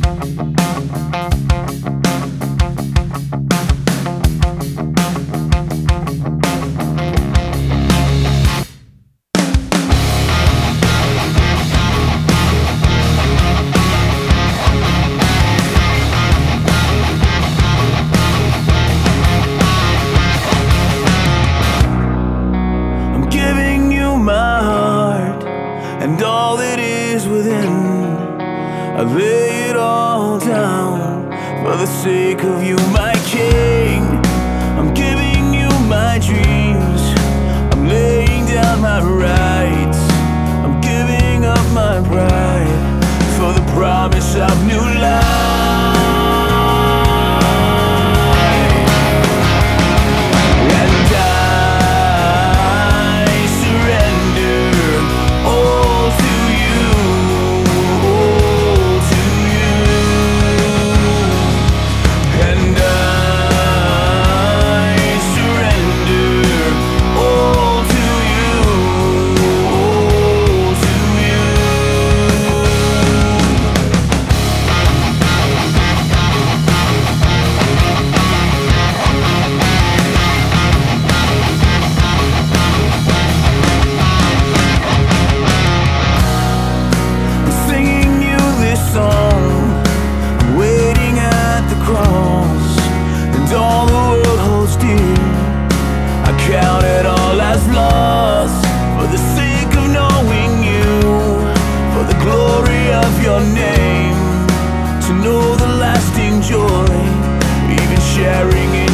And all that is within, I lay it all down for the sake of you, my King. I'm giving you my dreams, I'm laying down my rights, I'm giving up my pride for the promise of new life. Count it all as lost for the sake of knowing you, for the glory of your name, to know the lasting joy, even sharing in